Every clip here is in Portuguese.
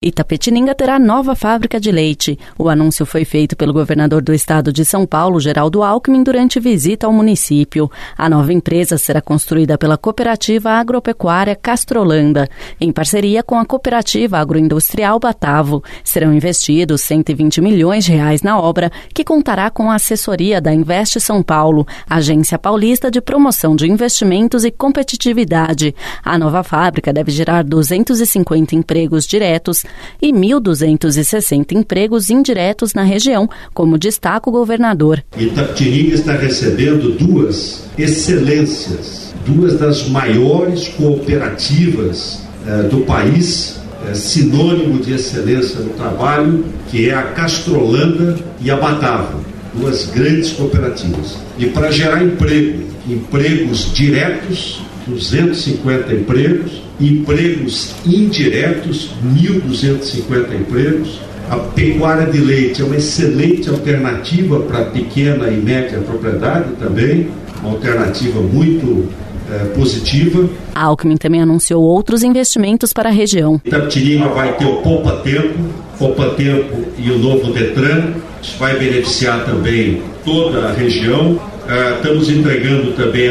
Itapetininga terá nova fábrica de leite. O anúncio foi feito pelo governador do estado de São Paulo, Geraldo Alckmin, durante visita ao município. A nova empresa será construída pela Cooperativa Agropecuária Castrolanda, em parceria com a Cooperativa Agroindustrial Batavo. Serão investidos R$120 milhões na obra, que contará com a assessoria da Investe São Paulo, Agência Paulista de Promoção de Investimentos e Competitividade. A nova fábrica deve gerar 250 empregos diretos e 1.260 empregos indiretos na região, como destaca o governador. Itapetininga está recebendo duas excelências, duas das maiores cooperativas do país, sinônimo de excelência no trabalho, que é a Castrolanda e a Batavo, duas grandes cooperativas. E para gerar empregos diretos, 250 empregos, empregos indiretos, 1.250 empregos. A pecuária de leite é uma excelente alternativa para a pequena e média propriedade também, uma alternativa muito positiva. A Alckmin também anunciou outros investimentos para a região. Itapetininga vai ter o Poupa Tempo e o novo Detran. Isso vai beneficiar também toda a região. Estamos entregando também a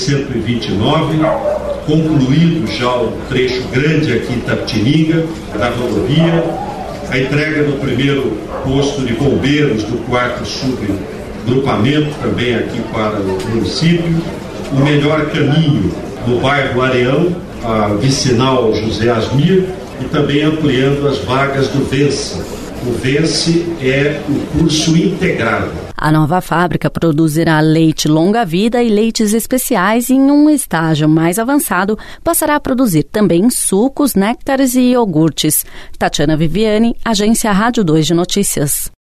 SP-129, concluído já o trecho grande aqui em Itapetininga, da rodovia. A entrega do primeiro posto de bombeiros do 4º subgrupamento também aqui para o município. O melhor caminho no bairro Areão, a vicinal José Asmir, e também ampliando as vagas do Vence. O Vence é o curso integrado. A nova fábrica produzirá leite longa-vida e leites especiais e, em um estágio mais avançado, passará a produzir também sucos, néctares e iogurtes. Tatiana Viviane, Agência Rádio 2 de Notícias.